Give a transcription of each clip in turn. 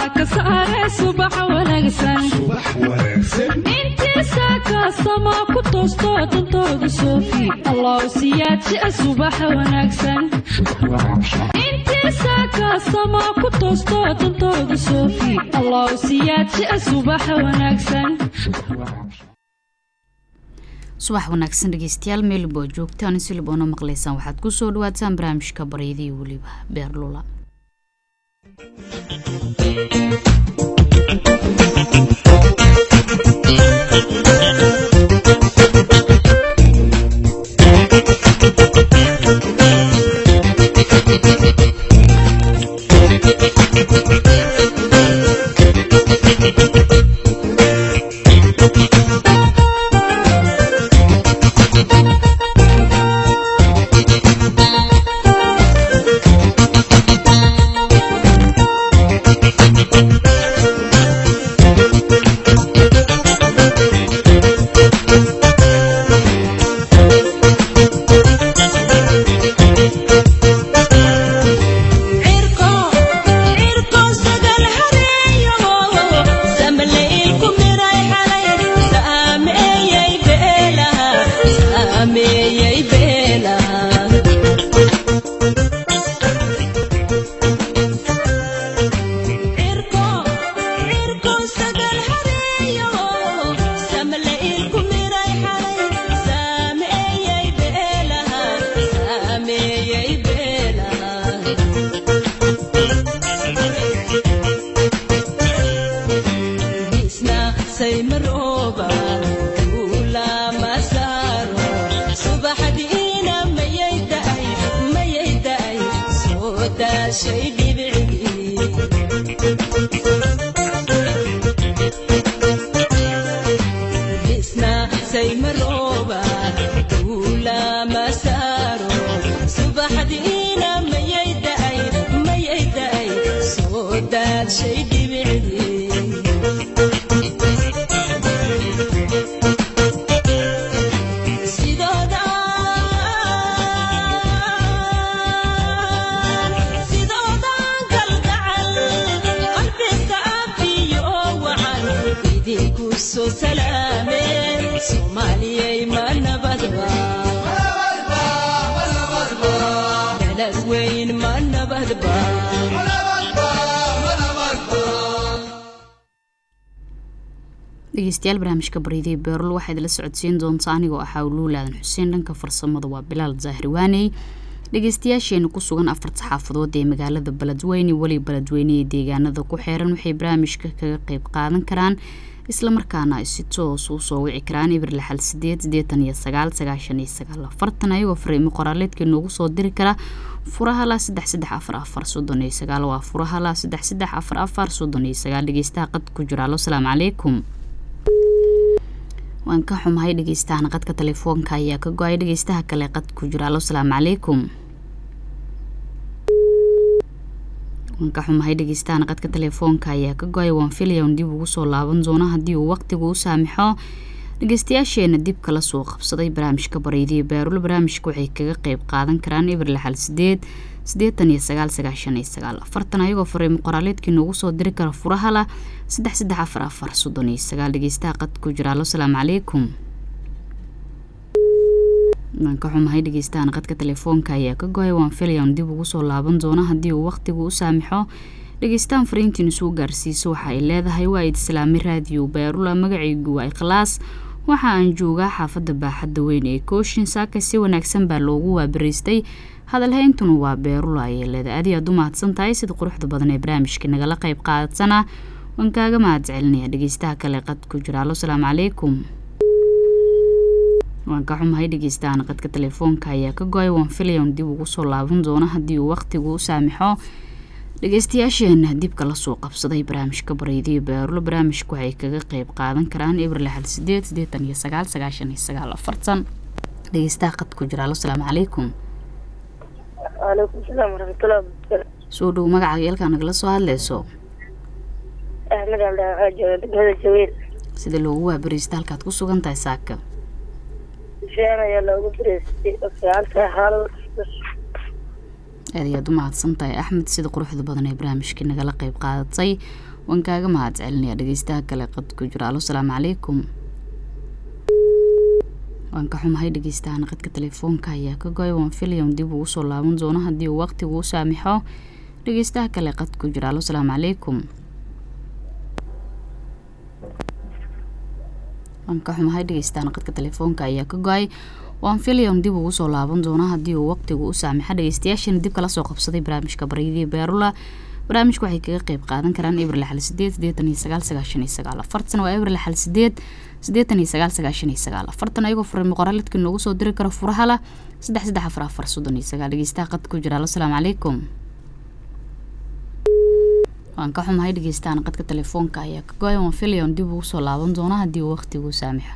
كسارة صبح ونكسن انت ساكا سما كتوستو تنتوغ صوفي الله سياتي صبح ونكسن انت ساكا سما كتوستو تنتوغ صوفي الله سياتي صبح ونكسن subax wanaagsan dhageystayaal meel boo joogtaan si liboona maqleysan waxaad ku soo dhawaataan barnaamijka bareedii waliba beerlula dhageystayaal barnaamijka bareedii beerul waxaad la socodsiin doontaa anigoo ah Luulaadan Xuseen dhanka farsamada waa Bilaal Zahriwaani dhageystayaasheena ku sugan afarta xaafadood ee magaalada Beledweyne wali Beledweyne ee deegaanada ku xeeran waxay barnaamijka kaga qayb qaadan karaan isla markaana si toos u soo wici karaan ibril 889 ayagoo fariimo qoraaleedka noogu soo diri kara furaha la 3344 waa furaha la 3344 dhageystaha qad ku jira assalaamu calaykum waan ka xumahay dhageystaha qadka telefoonka ayaa ka go'ay dhageystaha kale qad ku jira assalaamu calaykum waan ka xumahay dhageystaha qadka telefoonka ayaa ka go'ay waan filayaa dib ugu soo laaban doona hadii uu waqtigu u saamaxo dhageystayaasheena dib kala soo qabsaday barnaamijka bareedii beerul barnaamijku waxay kaga qayb qaadan karaan ibril 889 ayagoo fariimo qoraaleedkii noogu soo diri kara furaha la 3344 dhageystaha qad ku jira assalaamu calaykum waan ka xumahay dhageystaha qadka telefoonka ayaa ka go'ay waan filayaa dib ugu soo laaban doona hadii uu waqtigu u saamaxo dhageystaan fariintiin soo gaarsiiso waxa ay leedahay waa islaami radio beerul magacaygu waa Ikhlaas waxa aan joogaa xaafada baaxadda weyn ee Kooshin saaka si wanaagsan baa loogu waabariistay hadal hayntuna waa beerul ay leedahay aad u mahadsantahay sida quruxda badan ee barnaamijka nagala qayb qaadana waan kaaga mahadcelinayaa dhageystaha kale qad ku jira assalaamu calaykum waan ka xumahay dhageystaha qadka telefoonka ayaa ka go'ay waan filayaa dib ugu soo laaban doona hadii uu waqtigu u saamaxo dhageystayaasheena dib kala soo qabsaday barnaamijka bareedii beerul barnaamijku waxay kaga qayb qaadan karaan ibril 889 dhageystaha qad ku jira assalaamu calaykum وعليكم السلام ورحمة الله وبركاته. soo dhow magaca yeelka nagala soo hadlayso أحمد عبد العاجل هذا الجويل. sida loogu waabariista halkaad ku sugan tahay saaka شيء أنا يلا أقول في عالك حال. aad u mahadsantahay Axmed sida quruxda badan ee barnaamijka nagala qayb qaadatay waan kaaga mahadcelinayaa dhageystaha kale qad ku jira assalaamu calaykum waan ka xumahay dhageystaha qadka telefoonka ayaa ka go'ay waan filayaa dib ugu soo laaban doono haddii uu waqtigu u saamaxo dhageystaha kale qad ku jira assalaamu calaykum waan ka xumahay dhageystaha qadka telefoonka ayaa ka go'ay waan filayaa dib ugu soo laaban doono haddii uu waqtigu u saamaxo dhageystayaashan dib kala soo qabsaday barnaamijka baridii beerula barnaamijku waxay kaga qayb qaadan karaan April 8 fartan waa April 8 fartan ayagoo fariimo qoraalidka noogu soo diri karo furaha la 334439 dhageystaha qad ku jira assalaamu calaykum waan ka xumahay dhageystaha qadka telefoonka ayaa ka go'ay waan filayaa dib ugu soo laaban doono haddii uu waqtigu u saamaxo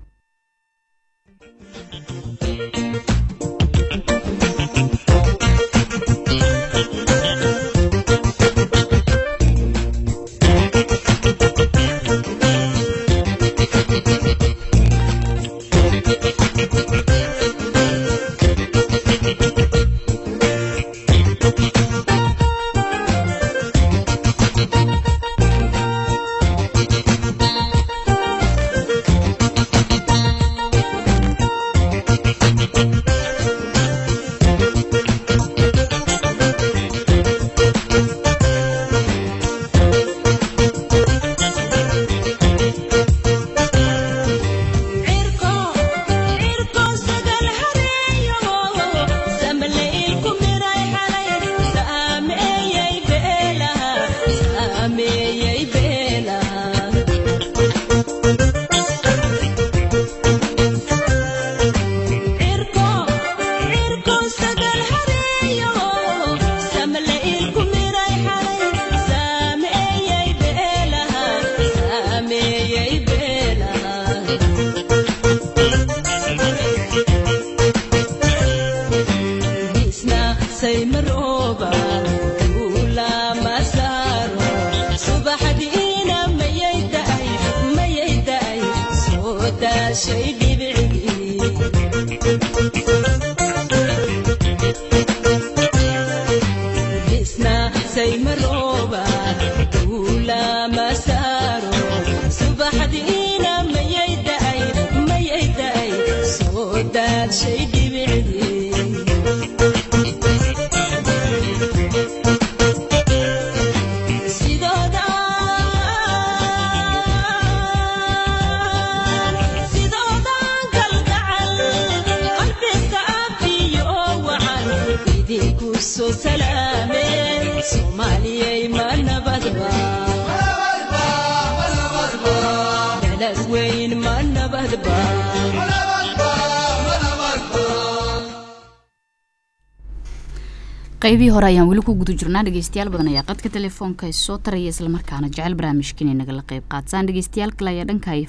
qaybihii hore ayaan weli ku guda jirnaa dhageystayaal badan ayaa qadka telefoonka soo taraya isla markaana jecel barnaamijkan inaga la qayb qaataan dhageystayaal kale ayaa dhanka ay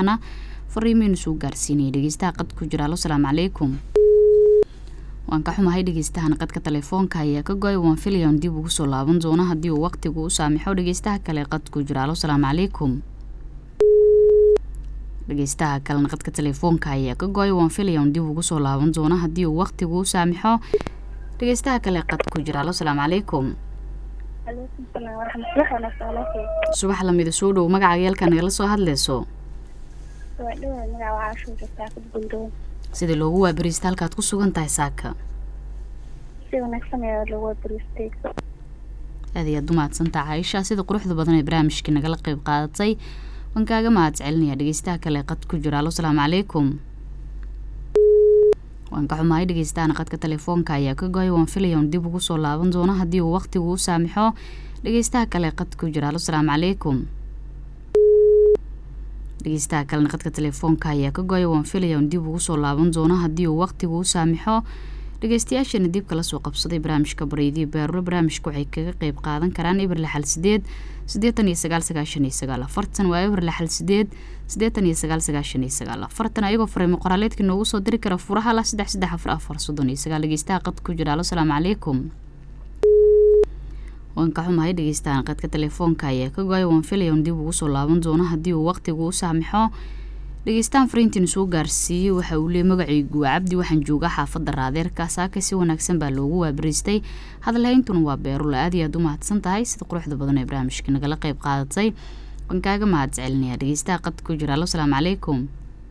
fariimaha soo gaarsiinay dhageystaha qad ku jira assalaamu calaykum waan ka xumahay dhageystaha qadka telefoonka ayaa ka go'ay waan filayaa dib ugu soo laaban doono haddii uu waqtigu u saamaxo dhageystaha kale qad ku jira assalaamu calaykum dhageystaha kale qadka telefoonka ayaa ka go'ay waan filayaa dib ugu soo laaban doono haddii uu waqtigu u saamaxo dhageystaha kale qad ku jira assalaamu calaykum alaykum salaam wa rahmatullahi subax la mid soo dhow magacaaga yeelka nagala soo hadlayso sida loogu waabariista halkaad ku sugan tahay saaka si wanaagsan ayaa loogu waabariistay aad iyo aad u mahadsantahay Aisha sida quruxda badan ee barnaamijka nagala qayb qaadatay waan kaaga mahadcelinayaa dhageystaha kale qad ku jira assalaamu calaykum waan ka xumahay dhageystaha qadka telefoonka ayaa ka go'ay waan filayaa dib ugu soo laaban doono haddii uu waqtigu u saamaxo dhageystaha kale qad ku jira assalaamu calaykum dhageystaha kale qadka telefoonka ayaa ka go'ay waan filayaa dib ugu soo laaban doono haddii uu waqtigu u saamaxo dhageystayaashana dib kala soo qabsaday barnaamijka baridii beerula barnaamijku waxay kaga qayb qaadan karaan April 8 fartan waa April 8 fartan ayagoo fariimo qoraaleedka noogu soo diri kara furaha la 334439 dhageystaha qad ku jira assalaamu calaykum waan ka xumahay dhageystaha qadka telefoonka ayaa ka go'ay waan filayaa dib ugu soo laaban doono haddii uu waqtigu u saamaxo dhageystaan fariintiin soo gaarsiiyey waxa uu leeyahay magacaygu waa Cabdi waxaan joogaa xaafadda Raadeerka saaka si wanaagsan baa loogu waabariistay hadalhayntuna waa beerulo aad iyo aad u mahadsan tahay sida quruxda badan ee barnaamijka nagala qayb qaadatay waan kaaga mahadcelinayaa dhageystaa qad ku jira assalaamu calaykum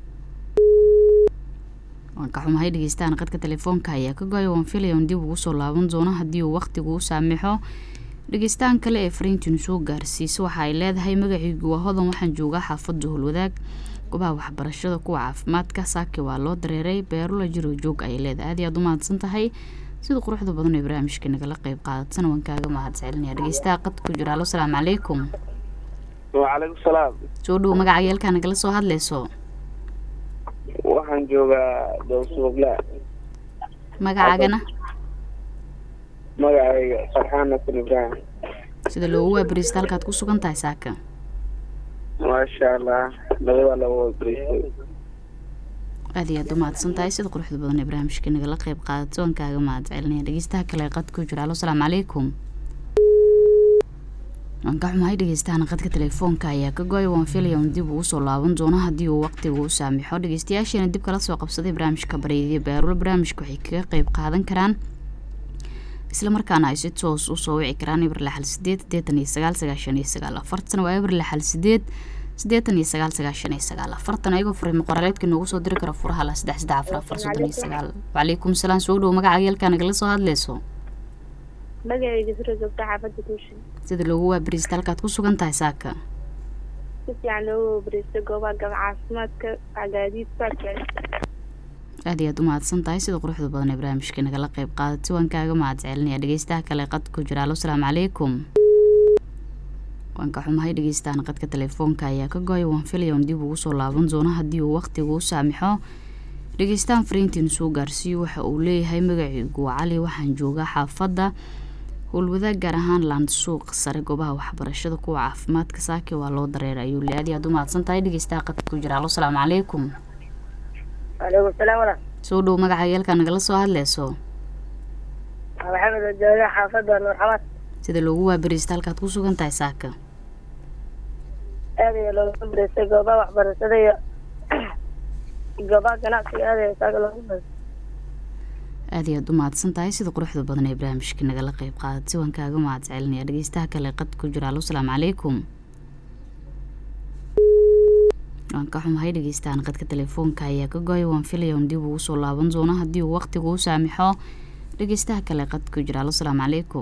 waan ka xumahay dhageystaan qadka telefoonka ayaa ka go'ay waan filayaa dib ugu soo laaban doono haddii uu waqtigu u saamaxo dhageystaan kale ee fariintiin soo gaarsiisay waxa ay leedahay magacaygu waa Hodan waxaan joogaa xaafadda Holwadaag gobaha waxbarashada kuwa caafimaadka saaki waa loo dareeray beerulo jiro joog ay leedahay aad iyo aad u mahadsan tahay sida quruxda badan ee barnaamijka nagala qayb qaadatan waan kaaga mahadcelinayaa dhageystaa qad ku jira assalaamu calaykum وعليكم السلام soo dhow magacayga nagala soo hadlayso waxaan joogaa Dowsuuqla magacaagana magacayga Farxaan Nasir Ibrahim sida loogu waabariistay halkaad ku sugan tahay saaka maasha Allah labada loo waabariistay aad iyo aad u mahadsan tahay sida quruxda badan ee barnaamijka nagala qayb qaadato waan kaaga mahadcelinayaa dhageystaha kale qad ku jira assalaamu calaykum waan ka xumahay dhageystaan qadka telefoonka ayaa ka go'ay waan filayaa dib ugu soo laaban doono haddii uu waqtigu u saamaxo dhageystayaasheena dib kala soo qabsaday barnaamijka bareediyo beerulo barnaamijku waxay kaga qayb qaadan karaan isla markaana ay si toos u soo wici karaan Eber 688999 waa Eber 688999 ayagoo fariimo qoraleedka noogu soo diri kara furaha la 33439 wacalaykum salaam soo dhow magacayga nagala soo hadlayso magacayga sida joogta xaafadda Tuushin sida loogu waabariistay halkaad ku sugan tahay saaka si fiican loogu waabariistay goobaha caafimaadka agaadiidka aad iyo aad u mahadsan tahay sida quruxda badan ee barnaamijka nagala qayb qaadatay waan kaaga mahadcelinayaa dhageystaha kale qad ku jira assalaamu calaykum waan ka xumahay dhageystaan qadka telefoonka ayaa ka go'ay waan filayaa dib ugu soo laaban doono haddii uu waqtigu u saamaxo dhageystaan fariintiin soo gaarsiiyey waxa uu leeyahay magacaygu waa Cali waxaan joogaa xaafadda Holwadaag gaar ahaan Land Suuq sare goobaha waxbarashada kuwa caafimaadka saaki waa loo dareeray ayuu leeyahay aad iyo aad u mahadsan tahay dhageystaa qad ku jira assalaamu calaykum Waalaikum salaam walaal soo dhow magacayga nagala soo hadlayso Maxamed jooga xaafadda Nuurxawaad sida loogu waabariistay halkaad ku sugan tahay saaka aad iyo loogu waabariistay goobaha waxbarashada iyo goobaha ganacsiga aad iyo saaka loogu waabariistay aad iyo aad u mahadsan tahay sida quruxda badan ee barnaamijka nagala qayb qaadatay waan kaaga mahadcelinayaa dhageystaha kale qad ku jira assalaamu calaykum waan ka xumahay dhageystaan qadka telefoonka ayaa ka go'ay waan filayaa dib ugu soo laaban doono haddii uu waqtigu u saamaxo dhageystaha kale qad ku jira assalaamu calaykum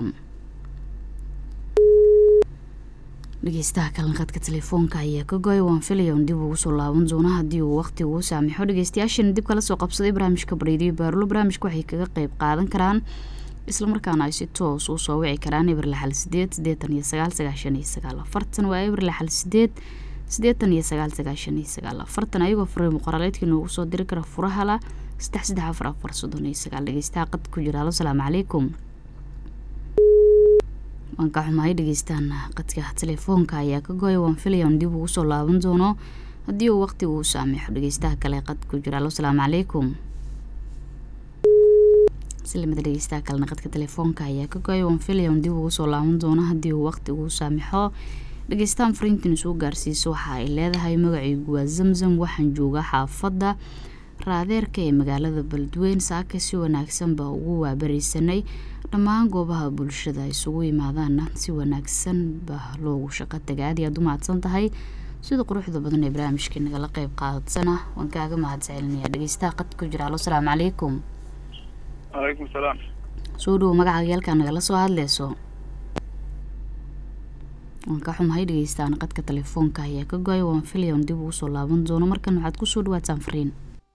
dhageystaha kale qadka telefoonka ayaa ka go'ay waan filayaa dib ugu soo laaban doono haddii uu waqtigu u saamaxo dhageystayaasheena dib kala soo qabsaday barnaamijka bareediyo beerulo barnaamijku waxay kaga qayb qaadan karaan isla markaana ay si toos u soo wici karaan Eber 688999 waa Eber 688999 ayagoo fariimo qoraleedka noogu soo diri kara furaha la 33439 dhageystaha qad ku jira assalaamu calaykum waan ka xumahay dhageystaan qadka telefoonka ayaa ka go'ay waan filayaa dib ugu soo laaban doono haddii uu waqtigu u saamaxo dhageystaha kale qad ku jira assalaamu calaykum سلمت dhageystaha kalena qadka telefoonka ayaa ka go'ay waan filayaa dib ugu soo laaban doono haddii uu waqtigu u saamaxo dhageystaan fariintiin soo gaarsiiso waxa ay leedahay magacaygu waa Zamzam waxaan joogaa xaafadda Raadeerka ee magaalada Beledweyne saaka si wanaagsan baa ugu waabariisanay dhammaan goobaha bulshada isugu yimaadaan si wanaagsan baa loogu shaqo tagay aad iyo aad u mahadsan tahay sida quruxda badan ee barnaamijka nagala qayb qaadatsana waan kaaga mahadcelinayaa dhageystaha qad ku jira assalaamu calaykum وعليكم السلام soo dhow magacayga nagala soo hadlayso waan ka xumahay dhageystaan qadka telefoonka ayaa ka go'ay waan filayaa dib ugu soo laaban doono markan waxaad ku soo dhawaataan fariin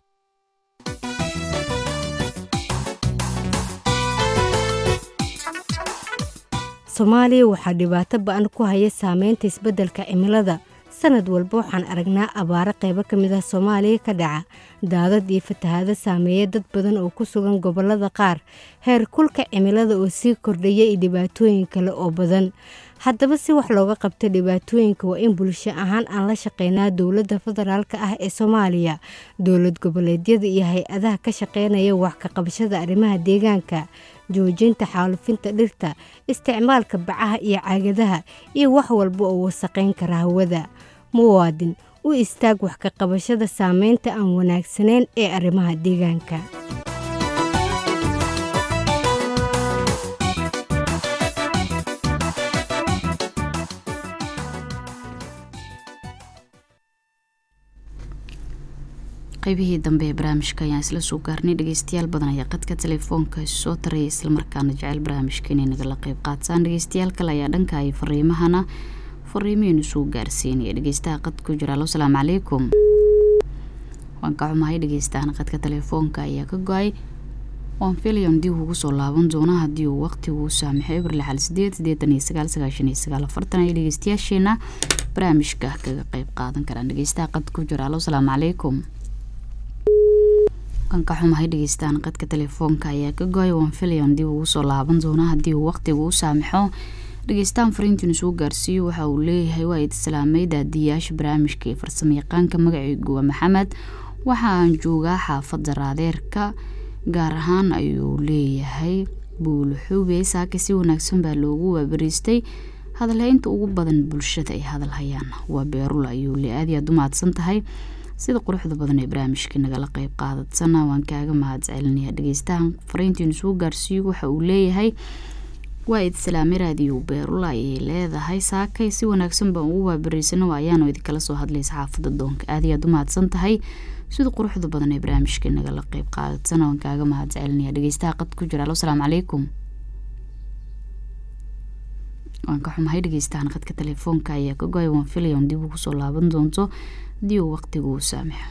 Soomaaliya waxaa dhibaato ba'an ku haya saameynta isbeddelka cimilada sanad walba waxaan aragnaa abaaro qaybo ka mid ah Soomaaliya ka dhaca daadad iyo fatahaado saameeya dad badan oo ku sugan gobollada qaar heer kulka cimilada oo sii kordhaya iyo dhibaatooyin kale oo badan haddaba si wax looga qabto dhibaatooyinka waa in bulsho ahaan aan la shaqeynaa dowladda federaalka ah ee Soomaaliya dowlad goboleedyada iyo hay-adaha ka shaqeynaya wax ka qabashada arrimaha deegaanka joojinta xaalufinta dhirta isticmaalka bacaha iyo caagadaha iyo wax walba oo wasaqeyn kara hawada muwaadin u istaag wax ka qabashada saameynta aan wanaagsanayn ee arrimaha deegaanka. qaybihii dambe ee barnaamijka ayaan isla soo gaarnay dhageystayaal badan ayaa qadka telefoonka soo taraya isla markaana jecel barnaamijka inay nagala qayb qaataan. dhageystayaal kale ayaa dhanka ay fariimahaynu soo gaarsiinaya dhageystaha qad ku jira. Assalaamu calaykum. waan ka xumahay dhageystahan qadka telefoonka ayaa ka go'ay. waan filayaa dib ugu soo laaban doona haddii uu waqtigu saamaxay Abriil 8 ay dhageystayaasheena barnaamijka kaga qayb qaadan karaan. dhageystaha qad ku jira. Assalaamu calaykum. waan ka xumahay dhageystahan qadka telefoonka ayaa ka go'ay. waan filayaa dib ugu soo laaban doona haddii uu waqtigu saamaxo. dhageystahan fariintiinu soo gaarsiiyo waxa uu leeyahay waa islaamay daadiyaasha barnaamijka ee farsamayaqaanka magacaygu waa Maxamed. waxaan joogaa xaafadda Raadeerka gaar ahaan ayuu leeyahay buulxuube saaka si wanaagsan baa loogu waabariistay hadalhaynta ugu badan bulshada ay hadal hayaan waa beerul ayuu leeyahay. aad u mahadsan tahay sida quruxda badan ee barnaamijka nagala qayb qaadatsana waan kaaga mahadcelinayaa. dhageystahan fariintiinu soo gaarsiiyo waxa uu leeyahay waa islaamay raadiyo beerul ay leedahay saakay si wanaagsan baan ugu waabariisana ayaanu idinkala soo hadlay xaafadda doonka. aad u mahadsan tahay sida quruxda badan ee barnaamijka nagala qayb qaadatsana waan kaaga mahadcelinayaa. dhageystaha qad ku jira. Assalaamu calaykum. waan ka xumahay dhageystahan qadka telefoonka ayaa ka go'ay. waan filayaa dib ugu soo laaban doonto haddii uu waqtigu saamaxo.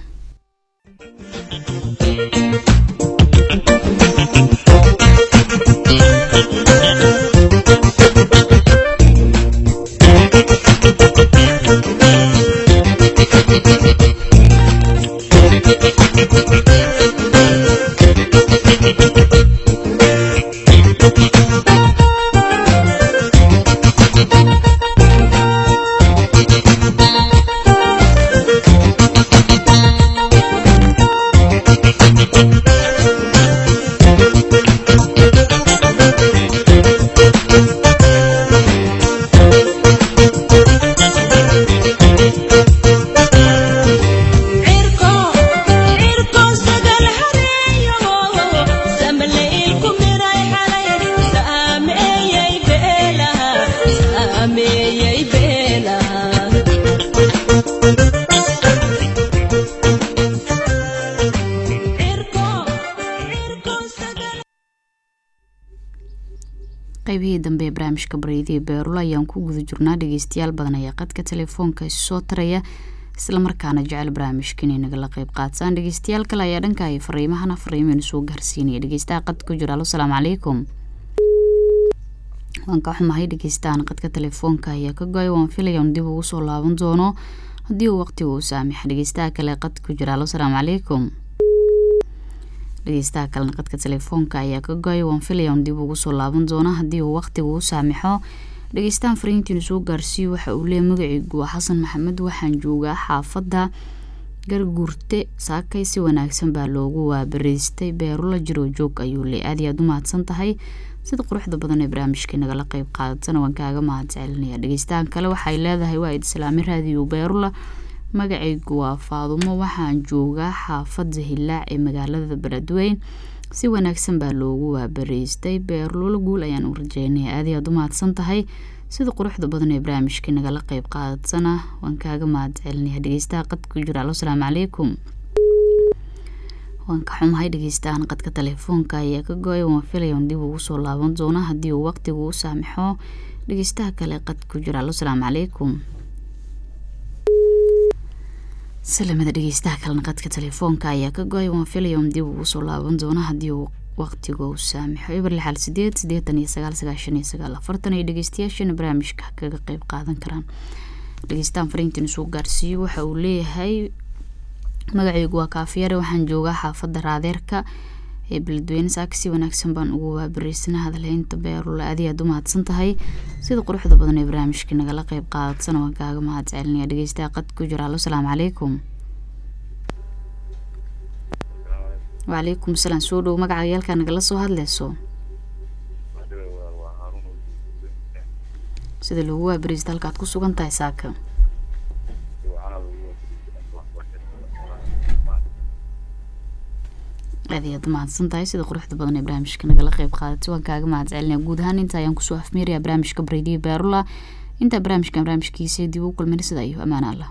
qaybihii dambe ee barnaamijka Bareedii Beerul ayaan ku guda jirnaa. dhageystayaal badan ayaa qadka telefoonka soo taraya isla markaana jecel barnaamijka inay nagala qayb qaataan. dhageystayaal kale ayaa dhanka ay fariimahaynu soo gaarsiinaya. dhageystaha qad ku jira. Assalaamu calaykum. waan ka xumahay dhageystahan qadka telefoonka ayaa ka go'ay. waan filayaa dib ugu soo laaban doono haddii uu waqtigu saamaxo. dhageystaha kale qad ku jira. Assalaamu calaykum. dhageystaha kalena qadka telefoonka ayaa ka go'ay. waan filayaa dib ugu soo laaban doona haddii uu waqtigu saamaxo. dhageystahan fariintiinu soo gaarsiiyo waxa uu leeyahay magacaygu waa Xasan Maxamed. waxaan joogaa xaafadda Garguurte saakay si wanaagsan baa loogu waabariistay beerula jiro joog ayuu leeyahay. aad u mahadsan tahay sida quruxda badan ee barnaamijka nagala qayb qaadatsana waan kaaga mahadcelinayaa. dhageystahan kale waxay leedahay waa islaamay raadiyo beerula magacaygu waa Faadumo. waxaan joogaa xaafadda Hilaac ee magaalada Beledweyne si wanaagsan baa loogu waabariistay beerul guul ayaan u rajeynayaa. aad u mahadsan tahay sida quruxda badan ee barnaamijka nagala qayb qaadatsana waan kaaga mahadcelinayaa. dhageystaha qad ku jira. Assalaamu calaykum. waan ka xumahay dhageystahan qadka telefoonka ayaa ka go'ay. waan filayaa dib ugu soo laaban doona haddii uu waqtigu saamaxo. dhageystaha kale qad ku jira. Assalaamu calaykum. سلامة dhageystaha kalena qadka telefoonka ayaa ka go'ay. waan filayaa dib ugu soo laaban doona haddii uu waqtigu saamaxo. Abriil 8 ay dhageystayaasheena barnaamijka kaga qayb qaadan karaan. dhageystahan fariintiinu soo gaarsiiyo waxa uu leeyahay magacaygu waa Kaafiyare. waxaan joogaa xaafadda Raadeerka ee Beledweyne saaka si wanaagsan baan ugu waabariisnaa hadalhaynta beerul. aad u mahadsan tahay sida quruxda badan ee barnaamijka nagala qayb qaadatsana waan kaaga mahadcelinayaa. dhageystaha qad ku jira. Assalaamu calaykum. وعليكم السلام. soo dhow magaca yaalka nagala soo hadlayso sida loogu waabariista halkaad ku sugan tahay saaka. aad mahadsantahay sida quruxda badan ee barnaamijka nagala qayb qaadatay waan kaaga mahadcelinaa guud ahaan inta ayaan kusoo afmeerayaa barnaamijka Radio Beerula inta barnaamijkiisa dib u kulmin sida iyo amaan Allah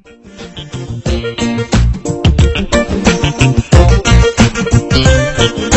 Thank you.